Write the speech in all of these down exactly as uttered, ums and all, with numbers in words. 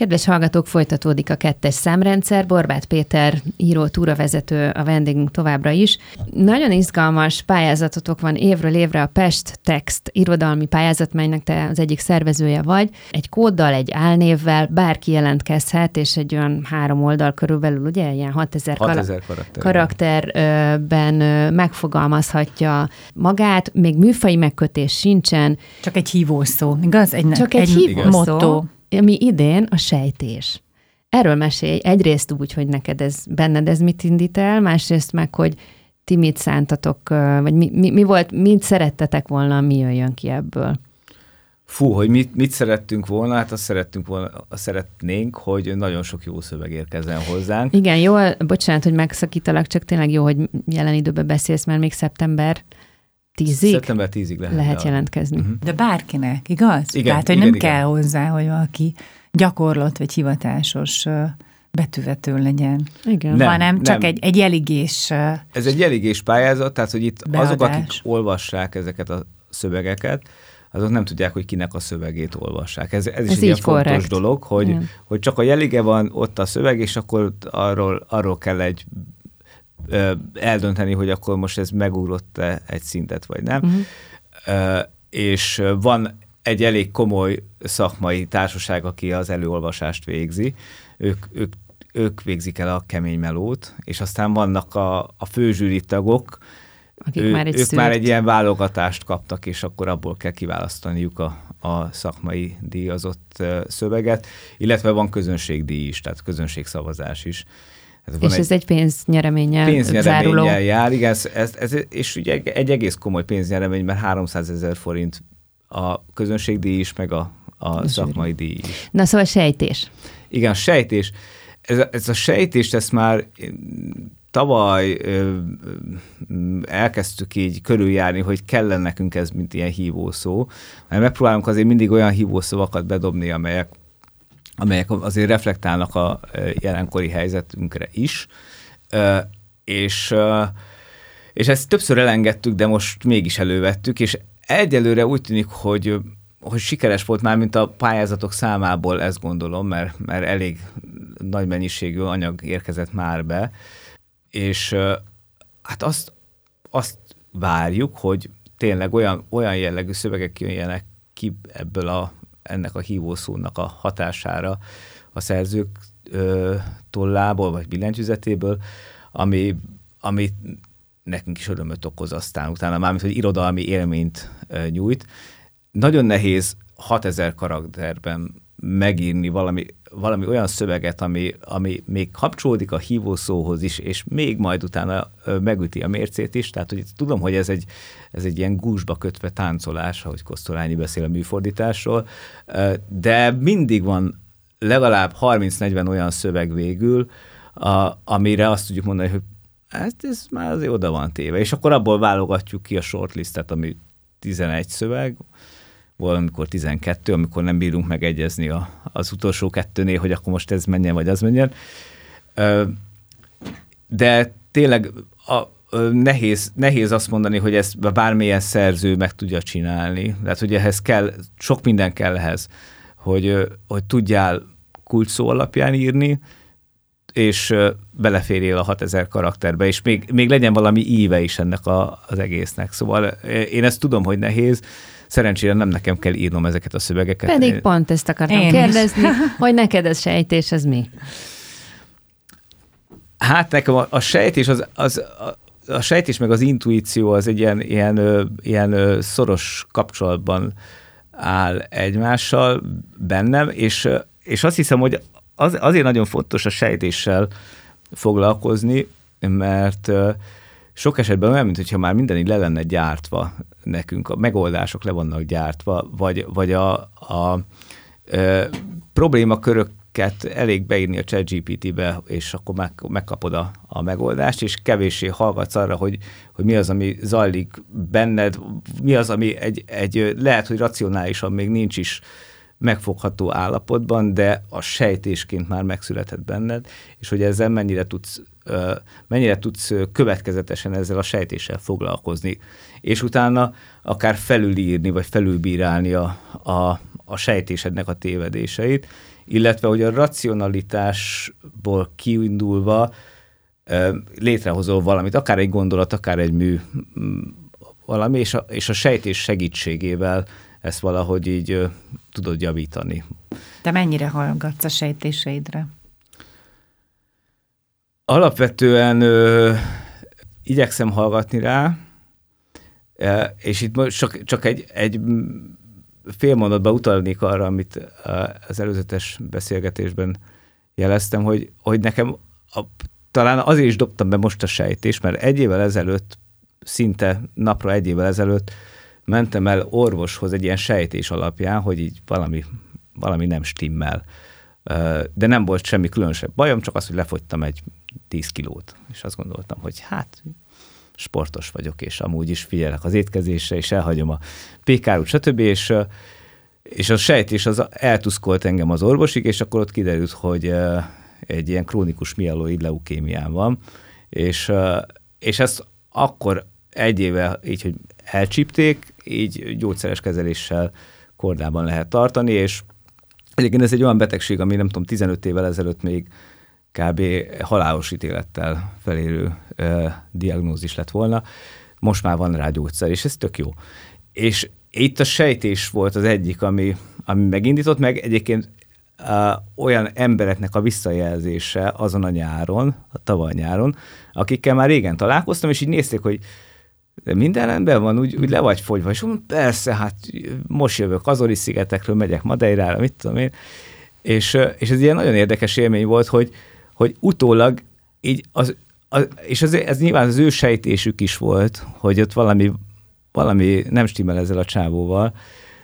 Kedves hallgatók, folytatódik a kettes számrendszer. Borbáth Péter író, túravezető a vendégünk továbbra is. Nagyon izgalmas pályázatotok van évről évre, a Pest Text irodalmi pályázat, melynek te az egyik szervezője vagy. Egy kóddal, egy álnévvel bárki jelentkezhet, és egy olyan három oldal körülbelül, ugye, ilyen hatezer karakter. karakterben megfogalmazhatja magát, még műfai megkötés sincsen. Csak egy hívószó, igaz? Egy, Csak egy, egy hívószó, ami idén a sejtés. Erről mesélj, egyrészt úgy, hogy neked ez, benned ez mit indít el, másrészt meg, hogy ti mit szántatok, vagy mi, mi, mi volt, mit szerettetek volna, mi jöjjön ki ebből? Fú, hogy mit, mit szerettünk volna, hát azt szerettünk volna, azt szeretnénk, hogy nagyon sok jó szöveg érkezzen hozzánk. Igen, jó, bocsánat, hogy megszakítalak, csak tényleg jó, hogy jelen időben beszélsz, mert még szeptember tízig? Szeptember tízig lehet. Lehet jelentkezni. Uh-huh. De bárkinek, igaz? Igen, Tehát, hogy igen, nem igen. kell hozzá, hogy valaki gyakorlott vagy hivatásos betűvető legyen. Igen. Nem, hanem csak nem. Egy, egy jeligés Ez egy jeligés pályázat, tehát, hogy itt beadás. Azok, akik olvassák ezeket a szövegeket, azok nem tudják, hogy kinek a szövegét olvassák. Ez, ez, ez is egy ilyen fontos dolog, hogy, hogy csak a jelige van ott a szöveg, és akkor arról, arról kell egy ö, eldönteni, hogy akkor most ez megugrott-e egy szintet, vagy nem. Uh-huh. Ö, és van egy elég komoly szakmai társaság, aki az előolvasást végzi. Ők, ők, ők végzik el a kemény melót, és aztán vannak a, a főzsűri tagok, Akik ő, már egy ők szűrt. már egy ilyen válogatást kaptak, és akkor abból kell kiválasztaniuk a, a szakmai díjazott uh, szöveget, illetve van közönségdíj is, tehát közönségszavazás is. Ez és ez egy, egy pénznyereménnyel pénznyereménnyel jár, igen, ez, ez, ez, és ugye egy egész komoly pénznyeremény, mert háromszázezer forint a közönségdíj is, meg a, a szakmai díj is. Na szóval sejtés. Igen, sejtés. Ez a, ez a sejtést, ezt már tavaly ö, elkezdtük így körüljárni, hogy kellene nekünk ez, mint ilyen hívószó. Mert megpróbálunk azért mindig olyan hívószavakat bedobni, amelyek, amelyek azért reflektálnak a jelenkori helyzetünkre is. Ö, és, ö, és ezt többször elengedtük, de most mégis elővettük, és egyelőre úgy tűnik, hogy, hogy sikeres volt már, mint a pályázatok számából, ezt gondolom, mert, mert elég nagy mennyiségű anyag érkezett már be, és hát azt, azt várjuk, hogy tényleg olyan, olyan jellegű szövegek jöjjenek ki ebből a, ennek a hívószónak a hatására a szerzők ö, tollából, vagy billentyűzetéből, ami, ami nekünk is örömöt okoz aztán utána, mármint, hogy irodalmi élményt ö, nyújt. Nagyon nehéz hatezer karakterben megírni valami, valami olyan szöveget, ami, ami még kapcsolódik a hívószóhoz is, és még majd utána ö, megüti a mércét is. Tehát, hogy tudom, hogy ez egy, ez egy ilyen gúzsba kötve táncolás, ahogy Kosztolányi beszél a műfordításról, ö, de mindig van legalább harminc-negyven olyan szöveg végül, a, amire azt tudjuk mondani, hogy hát ez már azért oda van téve. És akkor abból válogatjuk ki a shortlistet, ami tizenegy szöveg, valamikor tizenkettő, amikor nem bírunk megegyezni a, az utolsó kettőnél, hogy akkor most ez menjen, vagy az menjen. De tényleg a, nehéz, nehéz azt mondani, hogy ezt bármilyen szerző meg tudja csinálni. Tehát, hogy ehhez kell, sok minden kell ehhez, hogy, hogy tudjál kulcsszó alapján írni, és beleférjél a hatezer karakterbe, és még, még legyen valami íve is ennek a, az egésznek. Szóval én ezt tudom, hogy nehéz, szerencsére nem nekem kell írnom ezeket a szövegeket. Pedig én... pont ezt akartam én kérdezni, hogy neked ez sejtés, ez mi? Hát nekem a, a sejtés, az, az, a, a sejtés meg az intuíció az egy ilyen, ilyen, ilyen szoros kapcsolatban áll egymással bennem, és, és azt hiszem, hogy az, azért nagyon fontos a sejtéssel foglalkozni, mert sok esetben olyan, mintha már minden így le lenne gyártva nekünk, a megoldások le vannak gyártva, vagy, vagy a, a, a problémaköröket elég beírni a ChatGPT-be, és akkor meg, megkapod a, a megoldást, és kevéssé hallgatsz arra, hogy, hogy mi az, ami zajlik benned, mi az, ami egy, egy lehet, hogy racionálisan még nincs is megfogható állapotban, de a sejtésként már megszületett benned, és hogy ezzel mennyire tudsz, mennyire tudsz következetesen ezzel a sejtéssel foglalkozni, és utána akár felülírni, vagy felülbírálni a, a, a sejtésednek a tévedéseit, illetve hogy a racionalitásból kiindulva létrehozol valamit, akár egy gondolat, akár egy mű, valami, és a, és a sejtés segítségével ezt valahogy így ö, tudod javítani. Te mennyire hallgatsz a sejtéseidre? Alapvetően ö, igyekszem hallgatni rá, és itt most csak, csak egy, egy fél mondatba utalnék arra, amit az előzetes beszélgetésben jeleztem, hogy, hogy nekem a, talán azért is dobtam be most a sejtést, mert egy évvel ezelőtt, szinte napra egy évvel ezelőtt mentem el orvoshoz egy ilyen sejtés alapján, hogy így valami, valami nem stimmel. De nem volt semmi különösebb bajom, csak az, hogy lefogytam egy tíz kilót. És azt gondoltam, hogy hát sportos vagyok, és amúgy is figyelek az étkezésre, és elhagyom a pékárút, stb. És, és a sejtés az eltuszkolt engem az orvosig, és akkor ott kiderült, hogy egy ilyen krónikus mieloid leukémiám van, és, és ezt akkor egy éve így, hogy elcsípték, így gyógyszeres kezeléssel kordában lehet tartani, és egyébként ez egy olyan betegség, ami nem tudom, tizenöt évvel ezelőtt még kb. Halálos ítélettel felérő ö, diagnózis lett volna. Most már van rá gyógyszer, és ez tök jó. És itt a sejtés volt az egyik, ami, ami megindított, meg egyébként ö, olyan embereknek a visszajelzése azon a nyáron, a tavaly nyáron, akikkel már régen találkoztam, és így nézték, hogy de minden ember van, úgy, úgy le vagy fogyva, és mondom, persze, hát most jövök Azori-szigetekről, megyek Madeirára, mit tudom én, és, és ez ilyen nagyon érdekes élmény volt, hogy, hogy utólag így, az, az, és ez, ez nyilván az ő sejtésük is volt, hogy ott valami, valami nem stimmel ezzel a csávóval,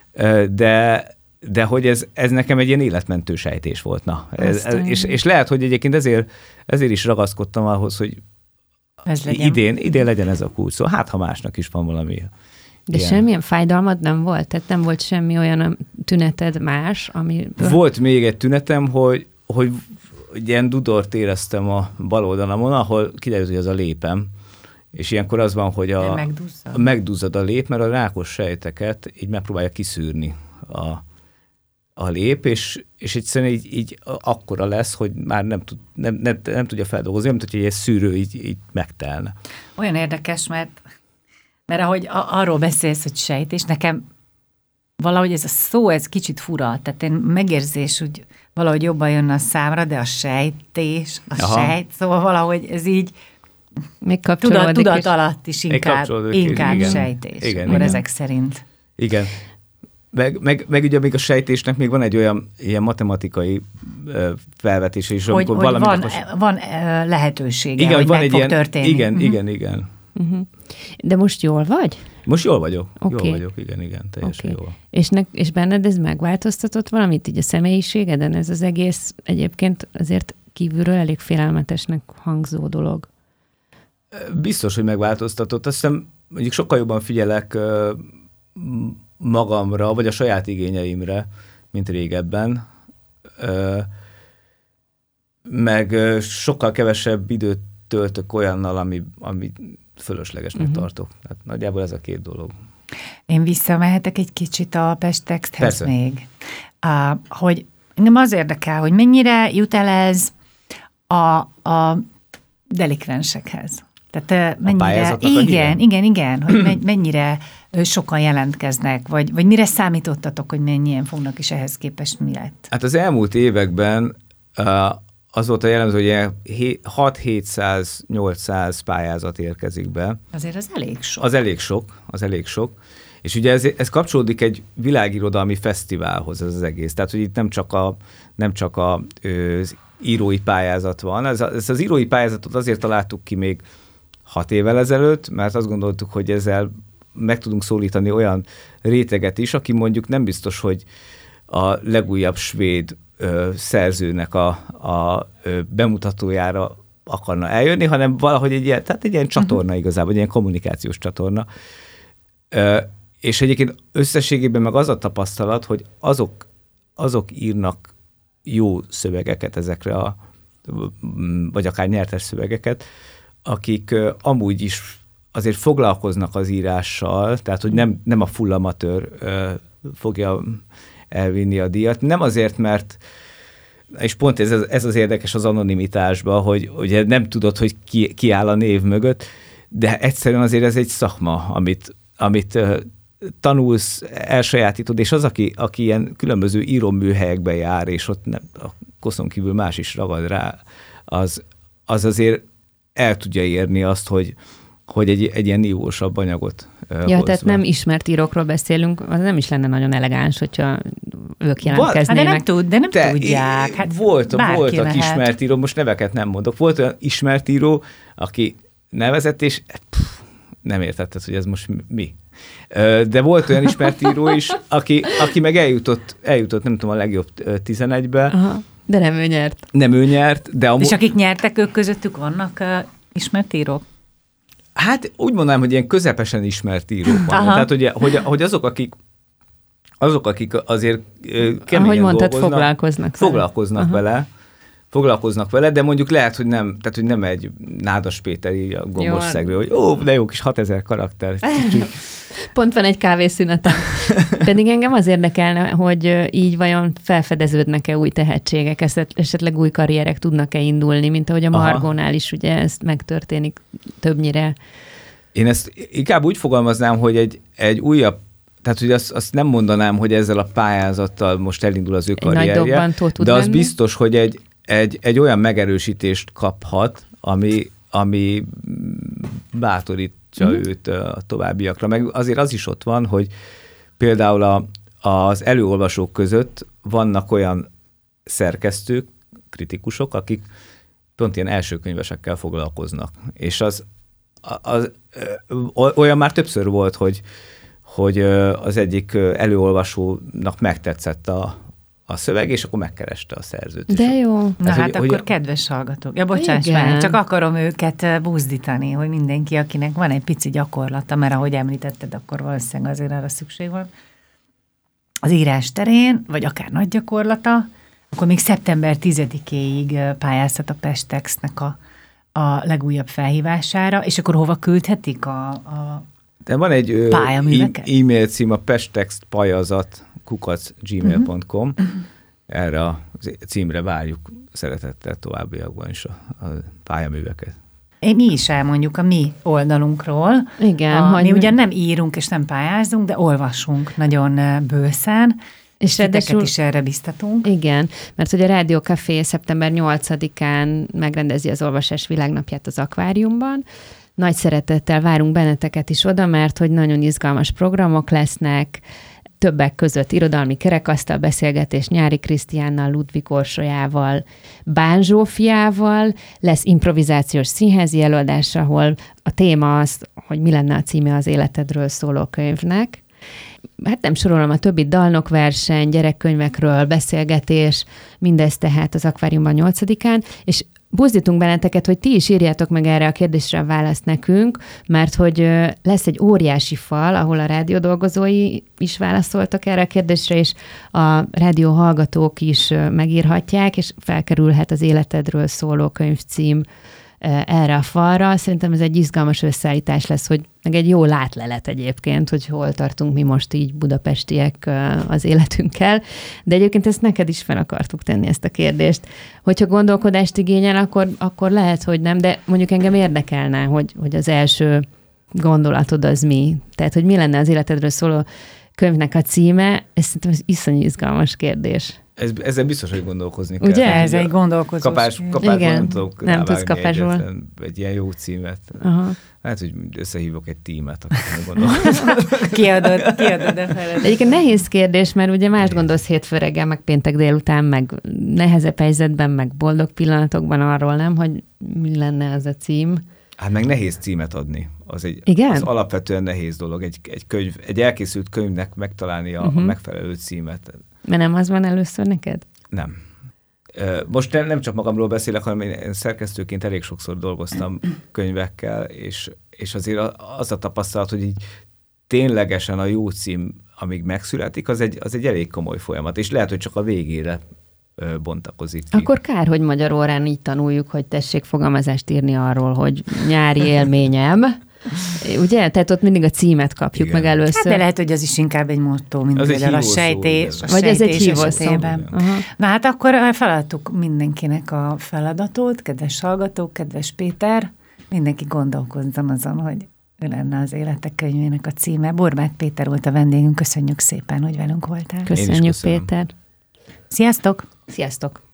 de, de hogy ez, ez nekem egy ilyen életmentő sejtés volt. Na, ez, ez, és, és lehet, hogy egyébként ezért, ezért is ragaszkodtam ahhoz, hogy idén, idén legyen ez a kulcs. Szóval hát, ha másnak is van valami. De ilyen. Semmilyen fájdalmad nem volt? Tehát nem volt semmi olyan tüneted más, ami... Volt még egy tünetem, hogy, hogy ilyen dudort éreztem a bal oldalamon, ahol kiderült, hogy az a lépem. És ilyenkor az van, hogy a, megduzzad. megduzzad a lép, mert a rákos sejteket így megpróbálja kiszűrni a, a lép, és, és egyszerűen így, így akkora lesz, hogy már nem, tud, nem, nem, nem tudja feldolgozni, mint hogy egy szűrő így, így megtelne. Olyan érdekes, mert, mert ahogy a, arról beszélsz, hogy sejtés, nekem valahogy ez a szó, ez kicsit fura, tehát én megérzés, hogy valahogy jobban jön a számra, de a sejtés, a Aha. sejt, szóval valahogy ez így még tudat, tudat alatt is inkább, inkább igen. sejtés, Igen, akkor igen. ezek szerint. Igen. Meg, meg, meg ugye még a sejtésnek még van egy olyan ilyen matematikai uh, felvetés is, hogy, hogy van, most... van uh, lehetősége, igen, hogy van meg egy fog ilyen, történni. Igen, uh-huh. igen, igen. Uh-huh. De most jól vagy? Most jól vagyok. Okay. Jól vagyok, igen, igen, teljesen okay. jól. És, ne, és benned ez megváltoztatott valamit így a személyiségeden? Ez az egész egyébként azért kívülről elég félelmetesnek hangzó dolog. Biztos, hogy megváltoztatott. Azt hiszem, mondjuk sokkal jobban figyelek uh, magamra, vagy a saját igényeimre, mint régebben. Uh, meg uh, sokkal kevesebb időt töltök olyannal, ami, ami fölöslegesnek uh-huh. tartok. Tehát nagyjából ez a két dolog. Én visszamehetek egy kicsit a Pest Texthez Persze. még. Uh, hogy engem az érdekel, hogy mennyire jut el ez a, a delikvensekhez. Tehát mennyire, igen, igen, igen, hogy mennyire sokan jelentkeznek, vagy, vagy mire számítottatok, hogy mennyien fognak, és ehhez képest mi lett? Hát az elmúlt években uh, az volt a jellemző, hogy hat-hétszáz-nyolcszáz pályázat érkezik be. Azért az elég sok. Az elég sok, az elég sok. És ugye ez, ez kapcsolódik egy világirodalmi fesztiválhoz ez az egész. Tehát, hogy itt nem csak a, nem csak a, az írói pályázat van. Ez, ez az írói pályázatot azért találtuk ki még hat évvel ezelőtt, mert azt gondoltuk, hogy ezzel meg tudunk szólítani olyan réteget is, aki mondjuk nem biztos, hogy a legújabb svéd ö, szerzőnek a, a ö, bemutatójára akarna eljönni, hanem valahogy egy ilyen, tehát egy ilyen csatorna uh-huh. igazából, egy ilyen kommunikációs csatorna. Ö, és egyébként összességében meg az a tapasztalat, hogy azok, azok írnak jó szövegeket ezekre a, vagy akár nyertes szövegeket, akik uh, amúgy is azért foglalkoznak az írással, tehát hogy nem, nem a full amatőr uh, fogja elvinni a díjat. Nem azért, mert és pont ez, ez az érdekes az anonimitásban, hogy ugye nem tudod, hogy ki, ki áll a név mögött, de egyszerűen azért ez egy szakma, amit, amit tanulsz, elsajátítod, és az, aki, aki ilyen különböző íróműhelyekben jár, és ott nem, a koszon kívül más is ragad rá, az, az azért el tudja érni azt, hogy, hogy egy, egy ilyen nívósabb anyagot Ja, hozva. Tehát nem ismert írókról beszélünk, az nem is lenne nagyon elegáns, hogyha ők jelentkeznének. Hát de nem, tud, de nem Te, tudják. Hát volt, voltak lehet. Ismert író, most neveket nem mondok, volt olyan ismert író, aki nevezett, és pff, nem értetted, hogy ez most mi. De volt olyan ismert író is, aki, aki meg eljutott, eljutott, nem tudom, a legjobb tizenegybe. Aha, de nem ő nyert. Nem ő nyert, de... A... És akik nyertek, ők közöttük vannak uh, ismert írók? Hát úgy mondanám, hogy ilyen közepesen ismert írók vannak. Tehát, hogy, hogy, hogy azok, akik azok, akik azért keményen ahogy mondtad, dolgoznak, foglalkoznak, foglalkoznak vele. vele. Foglalkoznak vele, de mondjuk lehet, hogy nem, tehát, hogy nem egy Nádas Péter így a gombos szegről, hogy ó, de jó kis hatezer karakter. Pont van egy kávészünetem. Pedig engem az érdekelne, hogy így vajon felfedeződnek-e új tehetségek, esetleg új karrierek tudnak-e indulni, mint ahogy a Margónál is ugye ez megtörténik többnyire. Én ezt inkább úgy fogalmaznám, hogy egy, egy újabb, tehát hogy azt, azt nem mondanám, hogy ezzel a pályázattal most elindul az ő egy karrierje, de az lenni. Biztos, hogy egy, egy, egy olyan megerősítést kaphat, ami, ami bátorítja mm. őt a továbbiakra. Meg azért az is ott van, hogy például a, az előolvasók között vannak olyan szerkesztők, kritikusok, akik pont ilyen elsőkönyvesekkel foglalkoznak. És az, az, az olyan már többször volt, hogy, hogy az egyik előolvasónak megtetszett a a szöveg, és akkor megkereste a szerzőt. De jó. Na hát, hát hogy, akkor hogy... kedves hallgatók. Ja, bocsáss már, csak akarom őket buzdítani, hogy mindenki, akinek van egy pici gyakorlata, mert ahogy említetted, akkor valószínűleg azért arra szükség van. Az írás terén, vagy akár nagy gyakorlata, akkor még szeptember tizedikéig pályázhat a Pest Textnek a, a legújabb felhívására, és akkor hova küldhetik a, a De van egy e- e-mail cím, a pestext pályázat kukac gmail pont com. Uh-huh. Erre a címre várjuk szeretettel továbbiakban is a, a pályaműveket. Mi is elmondjuk a mi oldalunkról. Igen. A, mi ugyan nem írunk és nem pályázunk, de olvasunk nagyon bőszen, és titeket is erre biztatunk. Igen, mert hogy a Rádió Café szeptember nyolcadikán megrendezi az Olvasás Világnapját az Akváriumban. Nagy szeretettel várunk benneteket is oda, mert hogy nagyon izgalmas programok lesznek, többek között irodalmi kerekasztal beszélgetés Nyári Krisztiánnal, Ludvig Orsolyával, Bán Zsófiával, lesz improvizációs színházi előadás, ahol a téma az, hogy mi lenne a címe az életedről szóló könyvnek. Hát nem sorolom a többi, dalnokverseny, gyerekkönyvekről beszélgetés, mindez tehát az Akváriumban nyolcadikán, és buzdítunk benneteket, hogy ti is írjátok meg erre a kérdésre a választ nekünk, mert hogy lesz egy óriási fal, ahol a rádió dolgozói is válaszoltak erre a kérdésre, és a rádió hallgatók is megírhatják, és felkerülhet az életedről szóló könyvcím erre a falra. Szerintem ez egy izgalmas összeállítás lesz, hogy meg egy jó látlelet egyébként, hogy hol tartunk mi most így budapestiek az életünkkel. De egyébként ezt neked is fel akartuk tenni, ezt a kérdést. Hogyha gondolkodást igényel, akkor, akkor lehet, hogy nem, de mondjuk engem érdekelne, hogy, hogy az első gondolatod az mi. Tehát, hogy mi lenne az életedről szóló könyvnek a címe, ez szerintem ez iszonyú izgalmas kérdés. Ez, ezzel biztos, hogy gondolkozni kell. Ugye? Ez egy gondolkozós. Kapás, kapásban nem tudok nem tudsz kapásból. Egy, egy ilyen jó címet. Aha. Hát, hogy összehívok egy tímet, akik gondolkoznak. Kiadod, kiadod a feladat. Egyébként nehéz kérdés, mert ugye más gondolsz hétfő reggel, meg péntek délután, meg nehezebb helyzetben, meg boldog pillanatokban arról, nem, hogy mi lenne az a cím. Hát meg nehéz címet adni. Az, egy, Igen? az alapvetően nehéz dolog. Egy, egy, könyv, egy elkészült könyvnek megtalálni a, uh-huh. a megfelelő címet. Mert nem az van először neked? Nem. Most nem csak magamról beszélek, hanem én szerkesztőként elég sokszor dolgoztam könyvekkel, és, és azért az a tapasztalat, hogy így ténylegesen a jó cím, amíg megszületik, az egy, az egy elég komoly folyamat, és lehet, hogy csak a végére bontakozik ki. Akkor kár, hogy magyar órán így tanuljuk, hogy tessék fogalmazást írni arról, hogy nyári élményem, Ugye? Tehát ott mindig a címet kapjuk igen. meg először. Hát de lehet, hogy az is inkább egy motto, mint az például a sejtés. Vagy ez egy hívószó. Na hát akkor feladtuk mindenkinek a feladatot, kedves hallgatók, kedves Péter, mindenki gondolkozzon azon, hogy ő lenne az Életek könyvének a címe. Borbáth Péter volt a vendégünk, köszönjük szépen, hogy velünk voltál. Köszönjük, Péter. Sziasztok! Sziasztok!